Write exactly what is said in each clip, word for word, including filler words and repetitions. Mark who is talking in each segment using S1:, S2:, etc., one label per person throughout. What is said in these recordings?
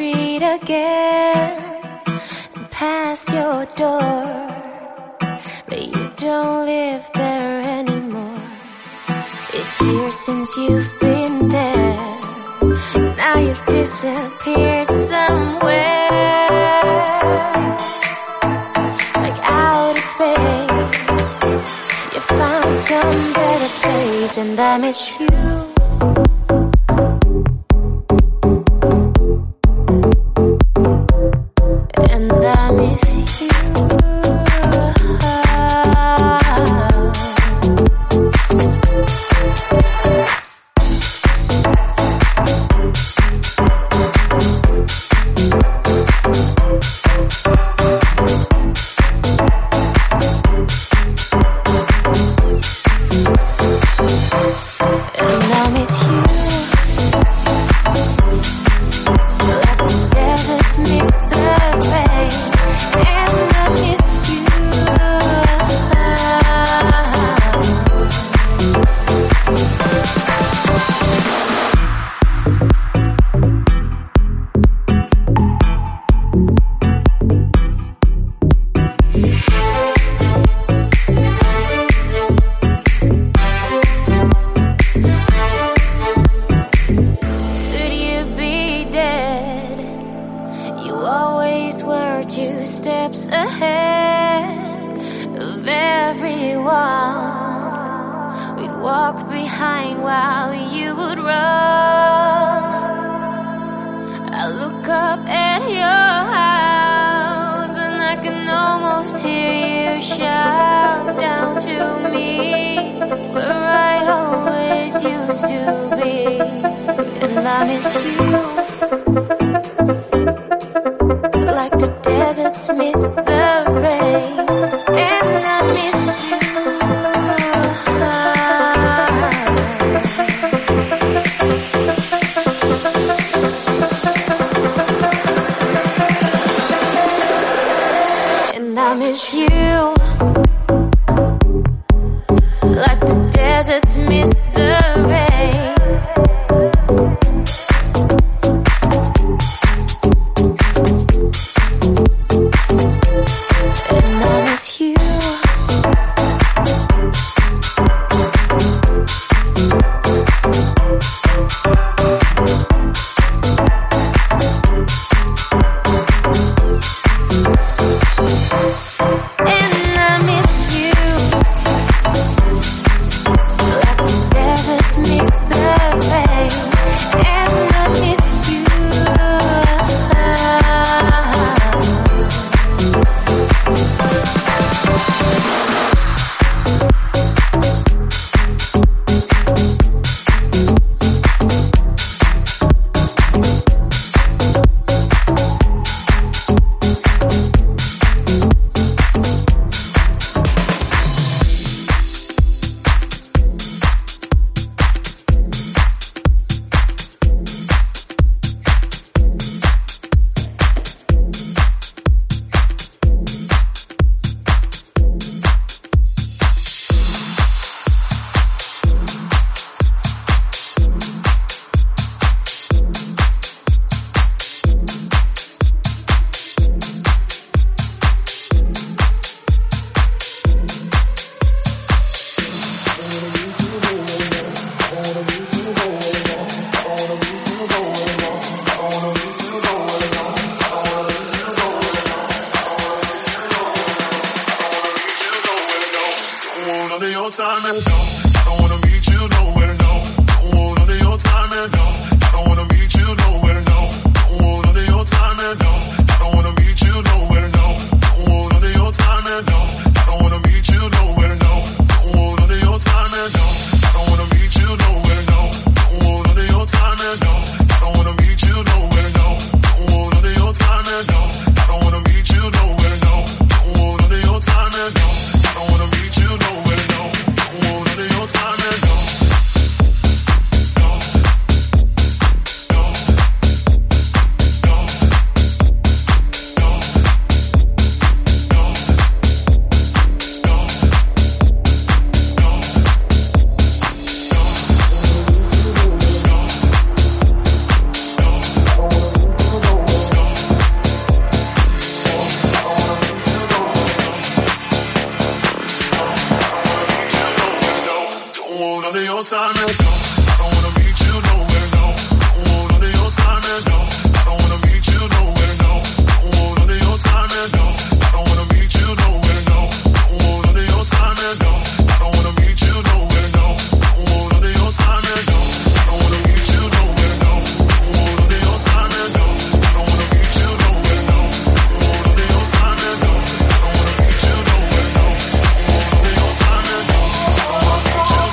S1: street again, past your door, but you don't live there anymore. It's years since you've been there, now you've disappeared somewhere, like outer space. You found some better place, and I miss you.
S2: I don't wanna time and go. I don't wanna meet you nowhere, no. Don't want none of your time and go. I don't wanna meet you nowhere, no. Don't want none of your time and go. I don't wanna meet you nowhere, no. Don't want none of your time and go. I don't wanna meet you nowhere, no. Don't want none of your time and go. I don't wanna meet you nowhere, no. Don't want none of your time and go. I don't wanna meet you nowhere, no. Don't want none of your time and go. I don't wanna meet you nowhere, no. Don't want none of your time and go. I don't wanna meet you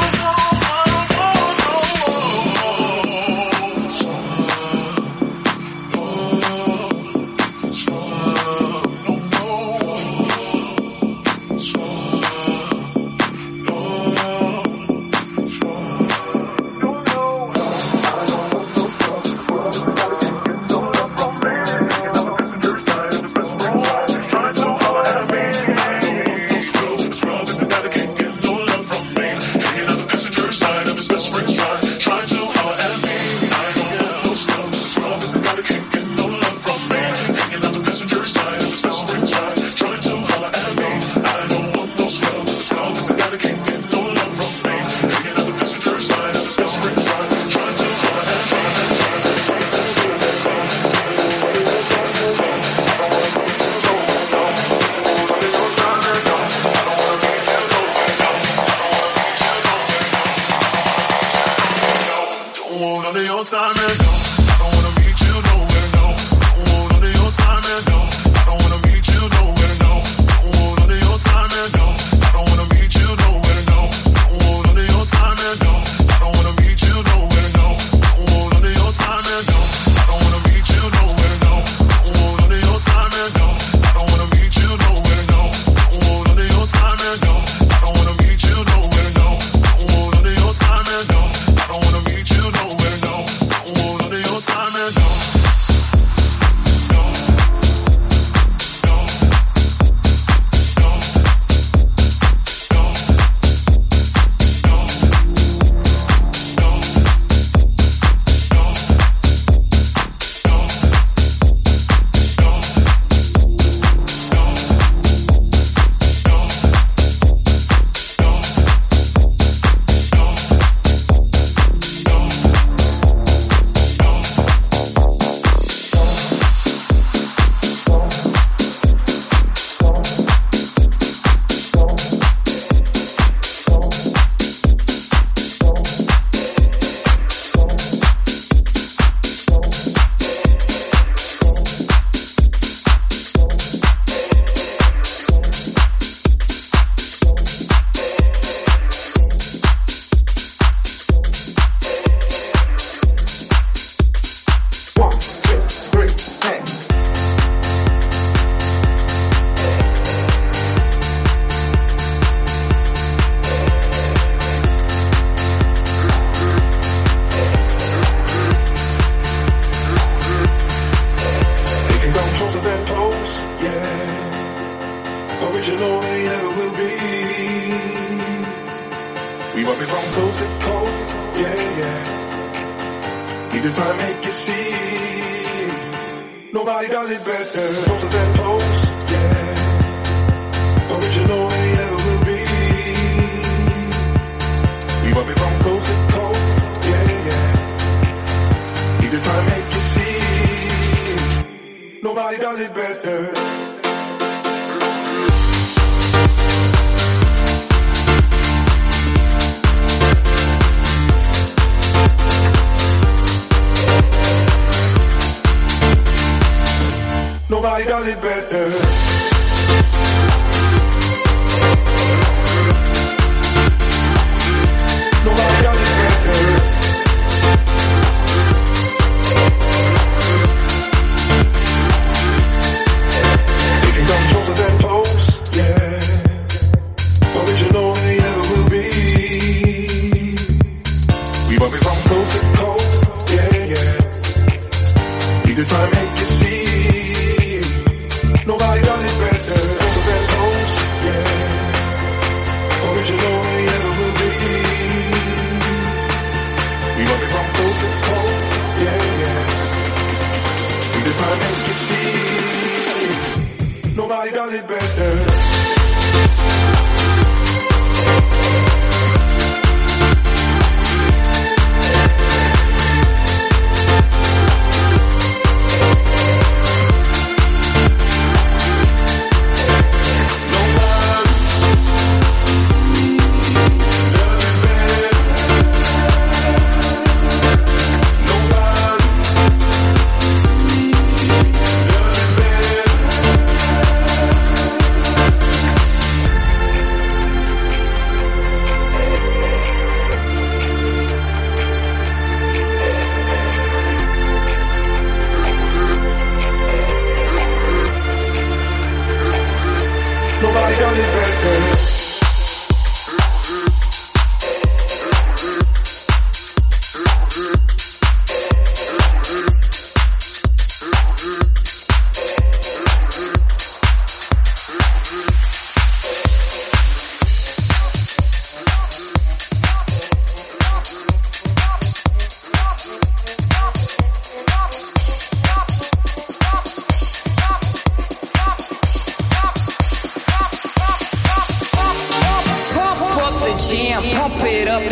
S3: Nobody does it better.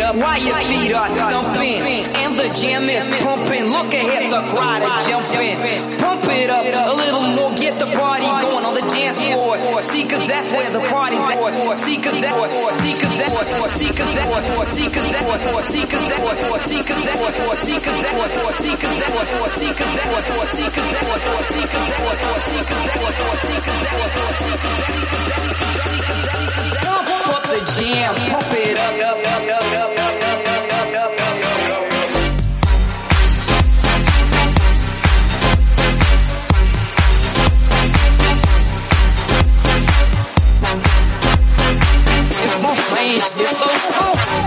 S4: up while your feet are stumping and the jam is pumping. Look ahead, the crowd are jumping. Pump it up a little more, get the party going on the dance floor. See, cause that's where the party's at. See, cause that, see, cause that, see, cause that, see, cause that, see, cause that, see, cause that, see, cause that, see, cause that, see, cause that, see, cause that, see, cause that, see, cause that, see, cause that. Pump up the jam, pump it up, up, up, up, up, up, up, up, up, up, up. It's it's so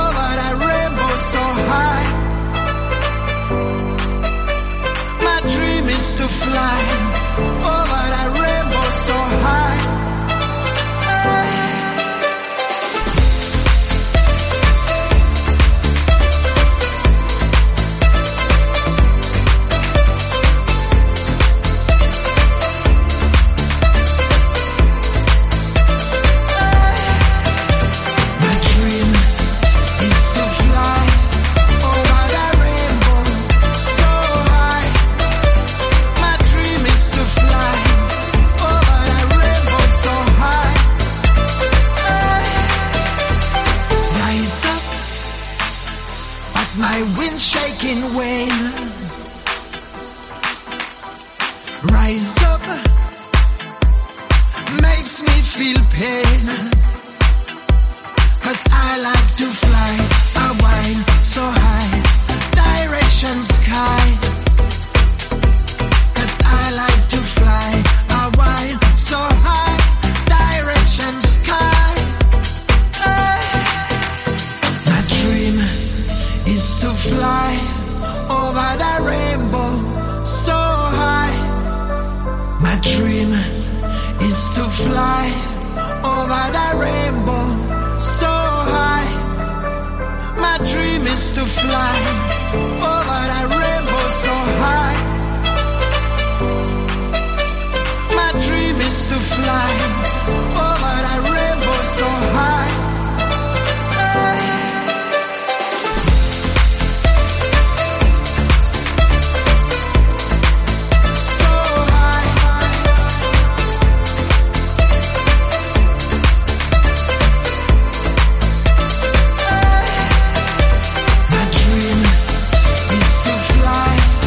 S5: My dream to fly over that rainbow so high. Rise up, makes me feel pain, 'cause I like to fly a while so high, direction sky, 'cause I like to fly a while so high, direction sky. My dream is to fly over the rainbow so high. My dream is to fly over the rainbow so high. My dream is to fly over the rainbow so high. My dream is to fly over the rainbow so high.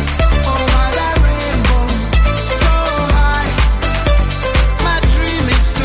S5: To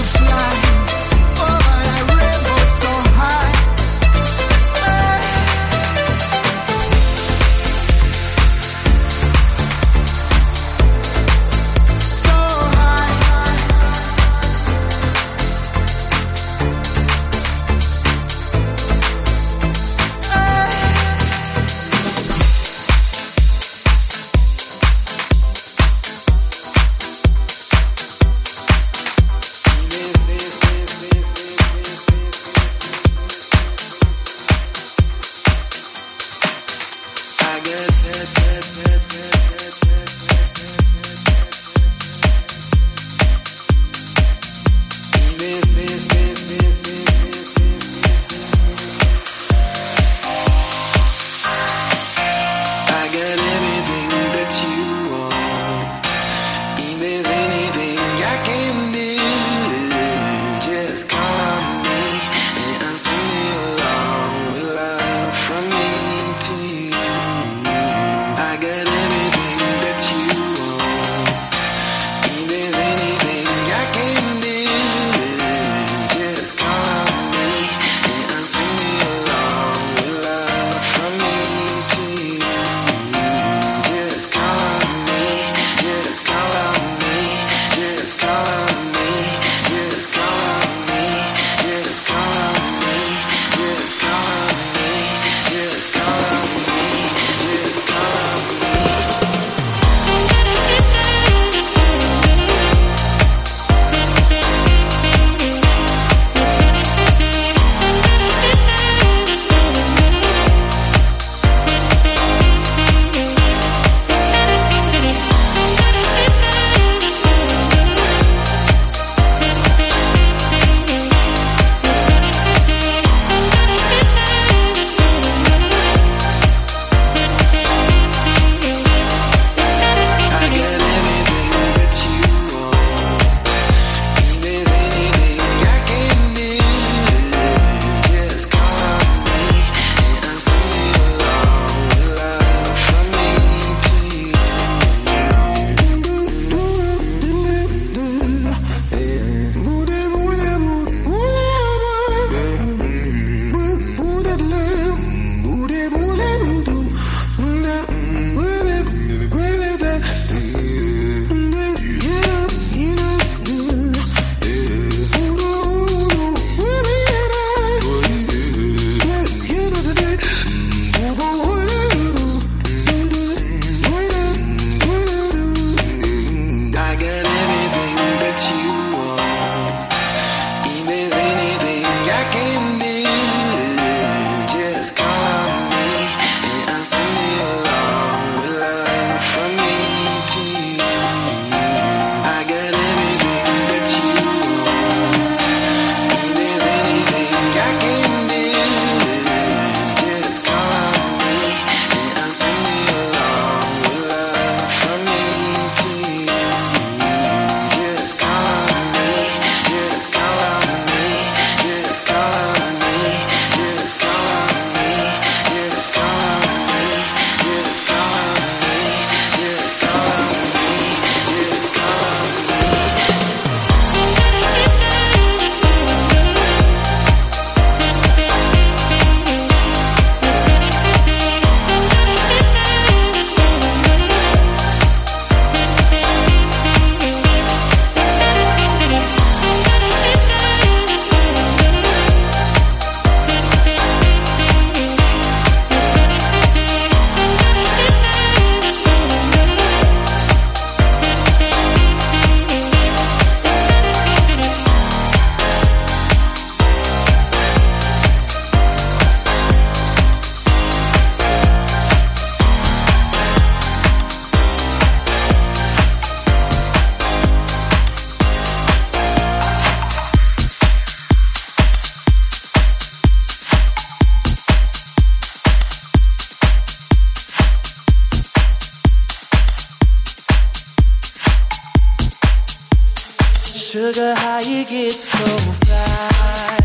S6: Sugar, how you get so fly?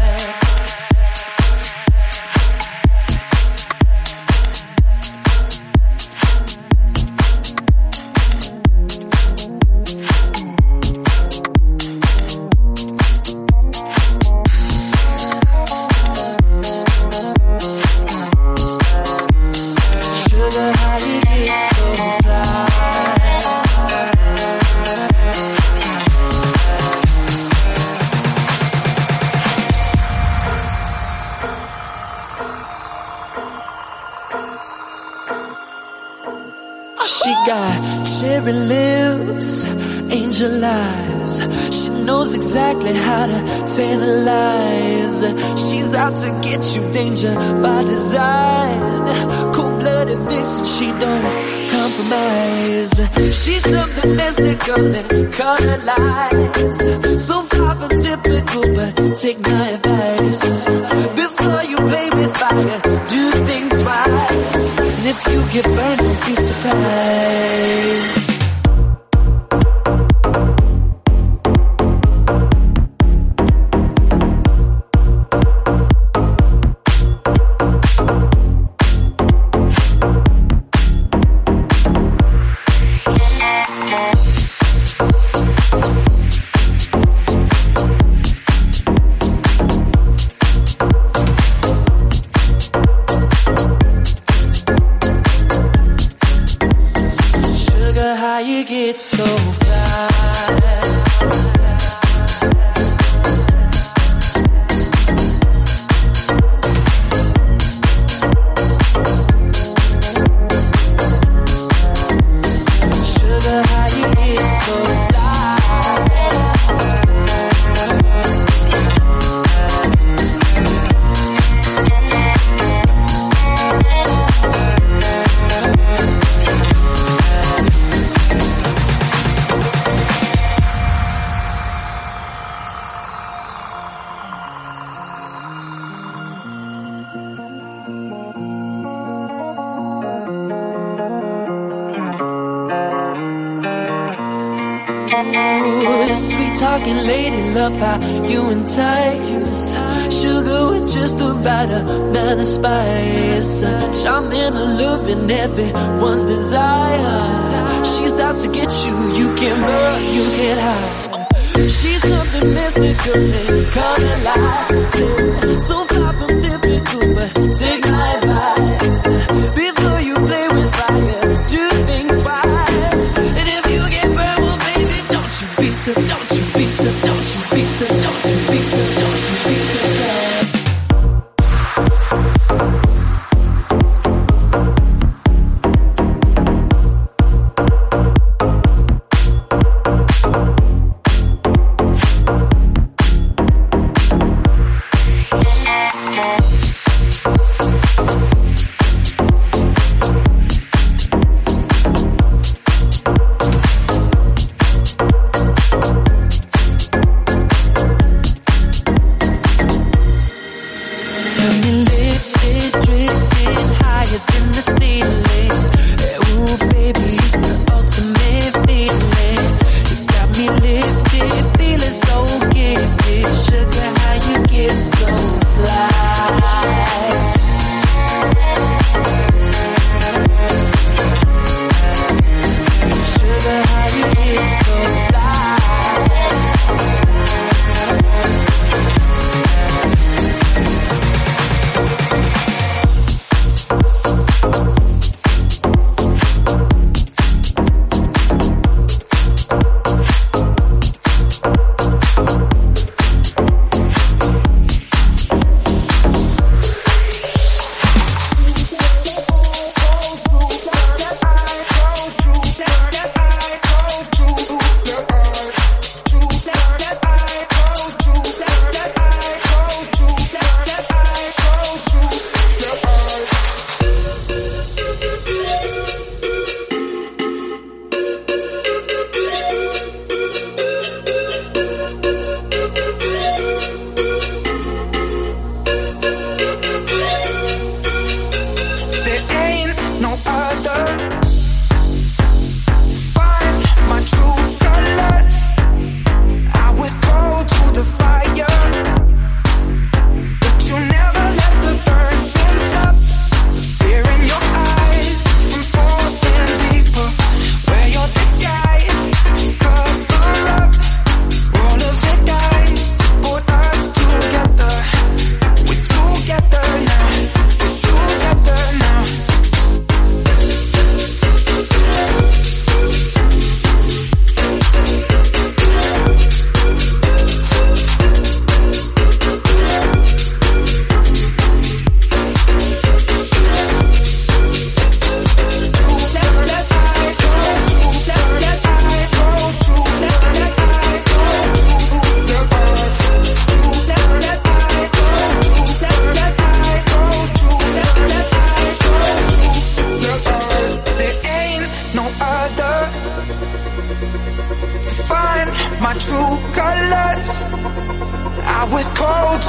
S6: Sugar, how you get so fly? She got cherry lips, angel eyes. She knows exactly how to tantalize. She's out to get you, danger by design. Cold-blooded vixen, she don't compromise. She's something mystical and color lights. So far from typical, but take my advice. Before you play with fire, do think twice. And if you get burned, don't be surprised. How you get so fly? Sugar, how you get so fly? Ooh, sweet talking lady, love how you entice. Sugar with just the right amount of spice. Charming, alluring, everyone's desire. She's out to get you, you can't run, you can't hide. She's something mystical and color lights. So far from typical, but take my advice. Before you play with fire, do think twice. And if you get burned, well baby, don't you be so, don't you be so, don't you be so, don't you be so, don't you be so bad.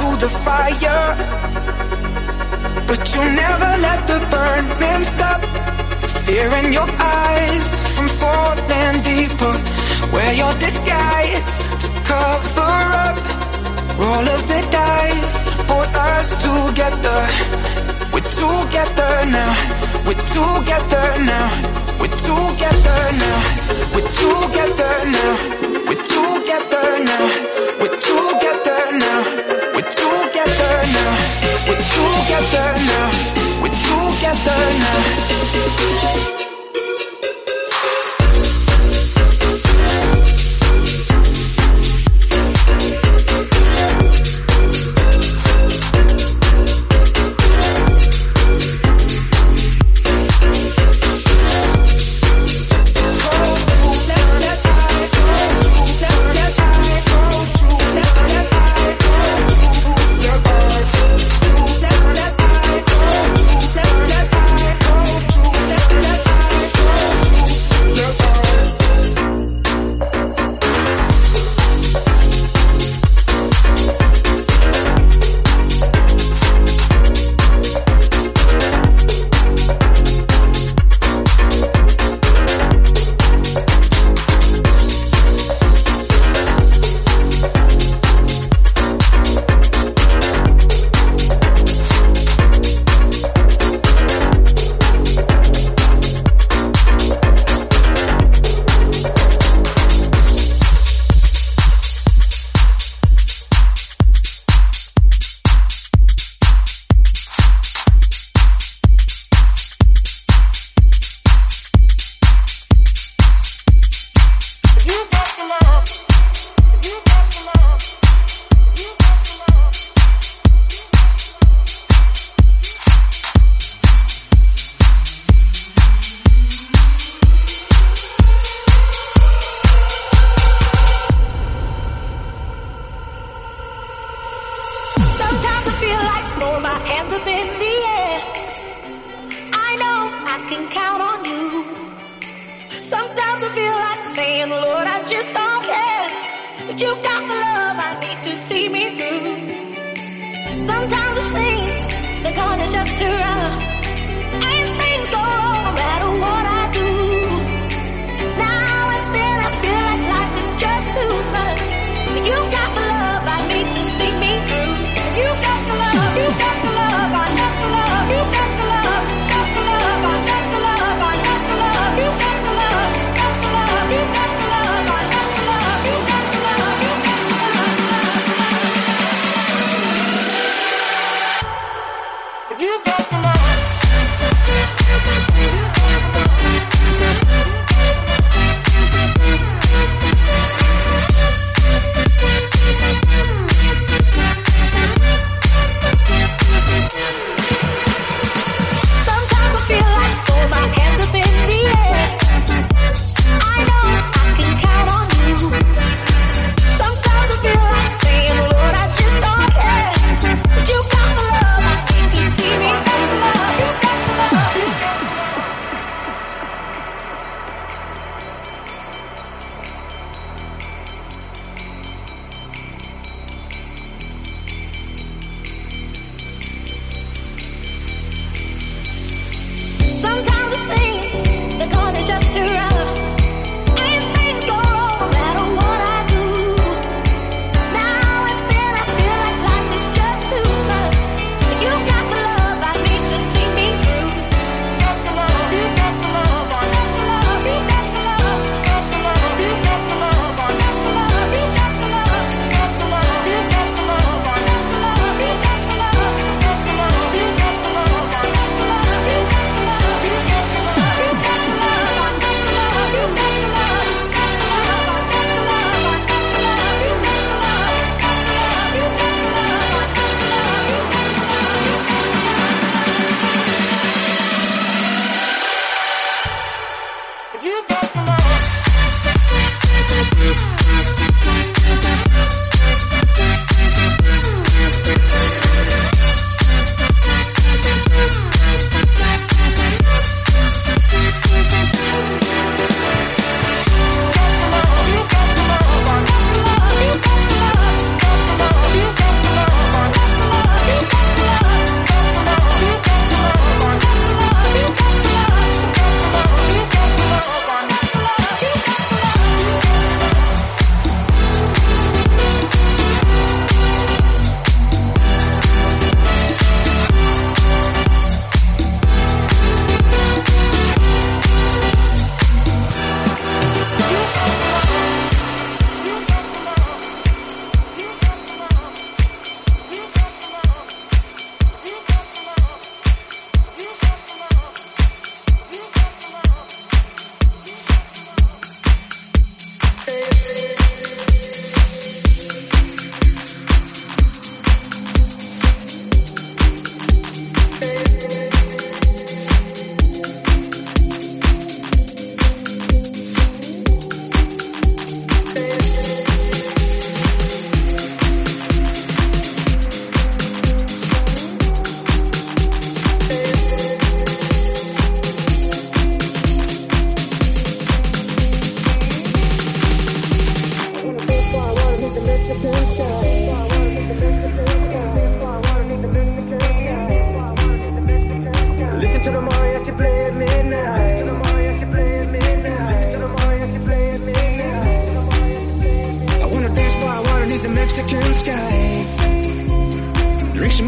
S6: through the fire, but you never let the burning stop. The fear in your eyes from falling deeper, wear your disguise to cover up. Roll of the dice, put us together. We're together now, we're together now, we're together now, we're together now, we're together now, we're together now, we're together now, we're together now, we're together now.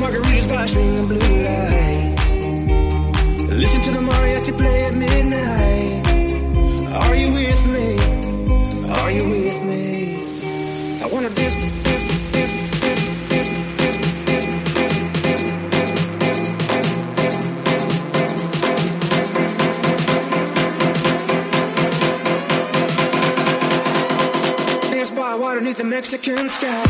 S7: some margaritas by swinging blue lights. Listen to the mariachi play at midnight. Are you with me? Are you with me? I wanna dance, dance, dance, dance, dance, dance, dance, dance. Dance by water beneath the Mexican sky.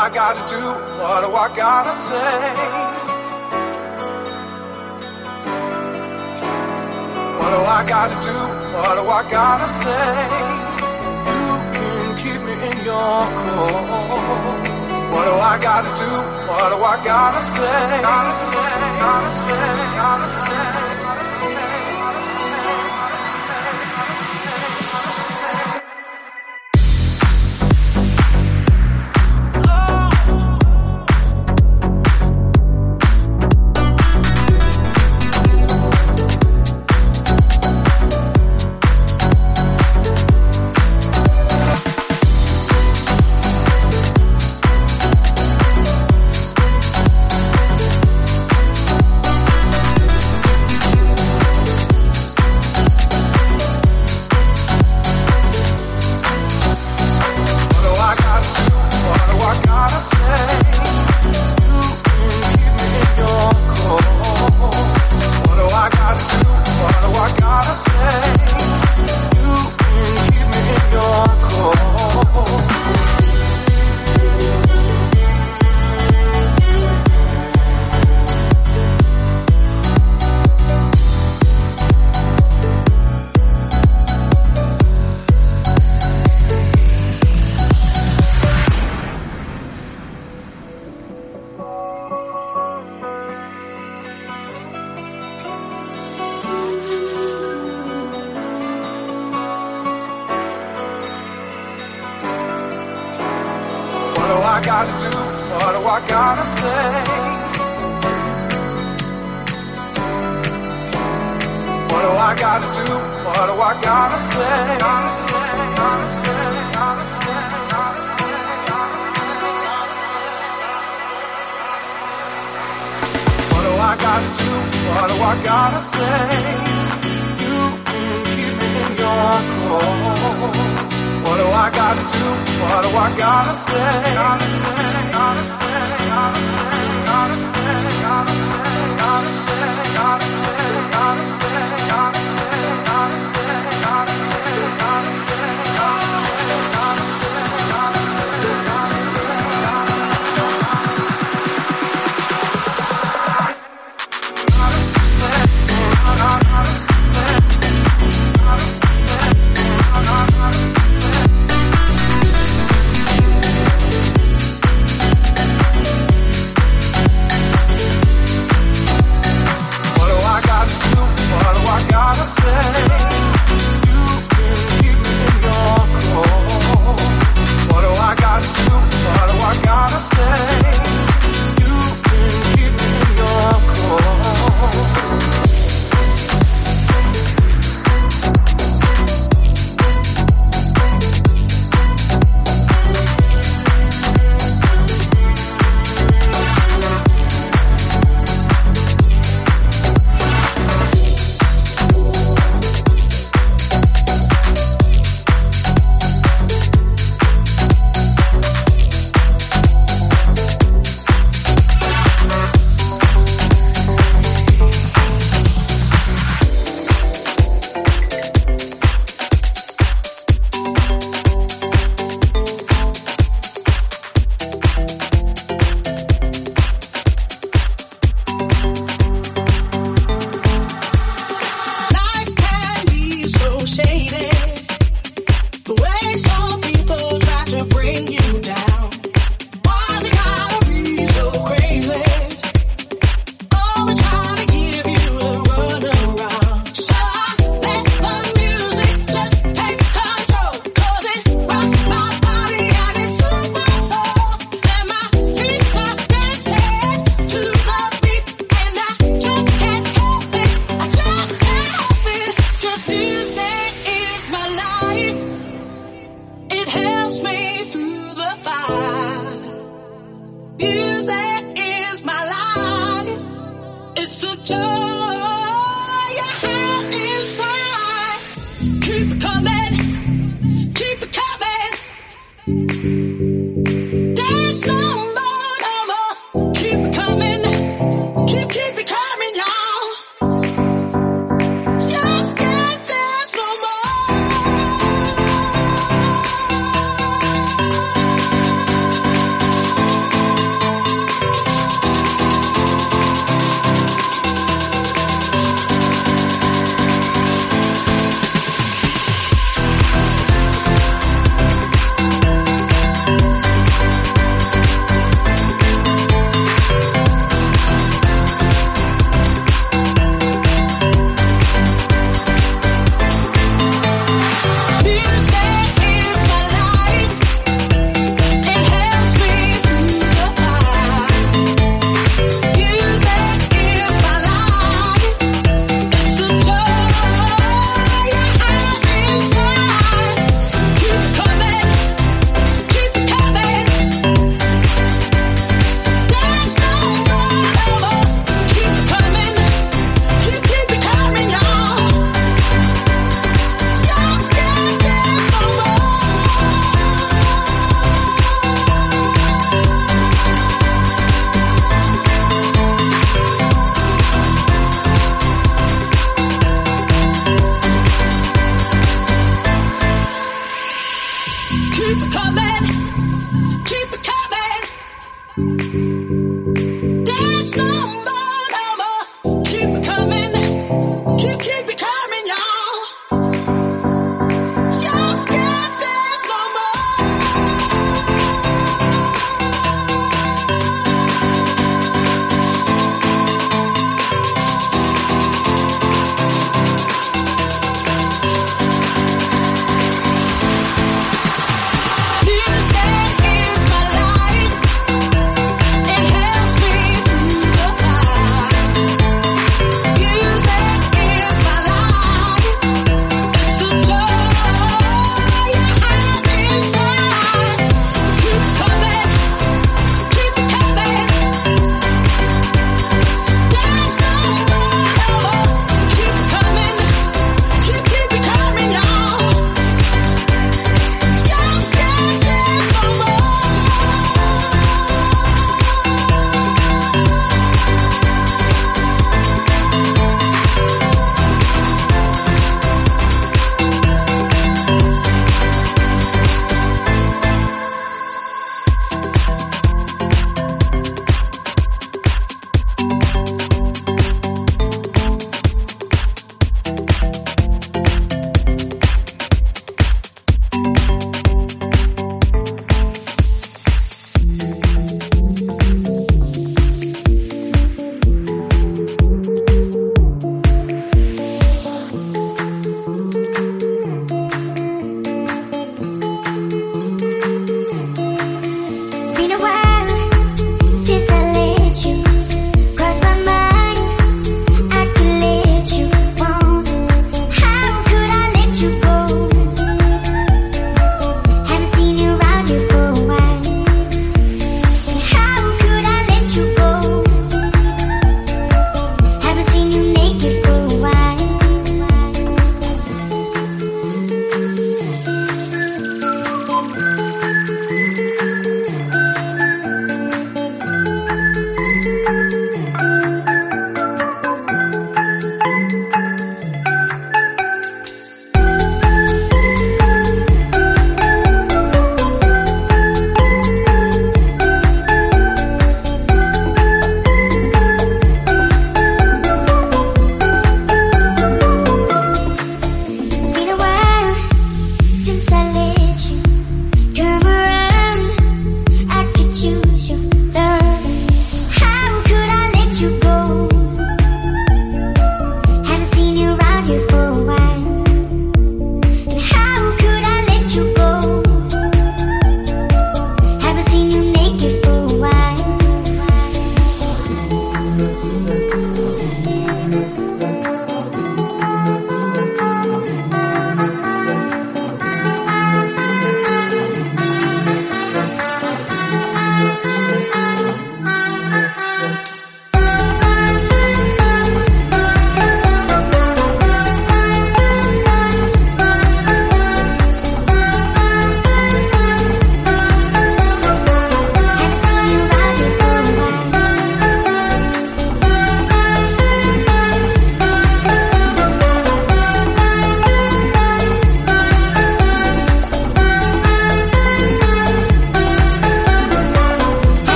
S3: I gotta do? What do I gotta say? What do I gotta do? What do I gotta say? You can keep me in your core. What do I gotta do? What do I gotta say? Gotta say, gotta say, gotta say.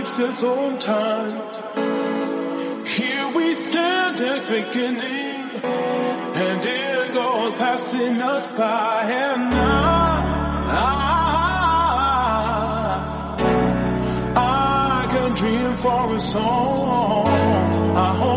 S8: stops its own time. Here we stand at beginning, and it goes passing us by, and I, I, I can dream for a song. I hope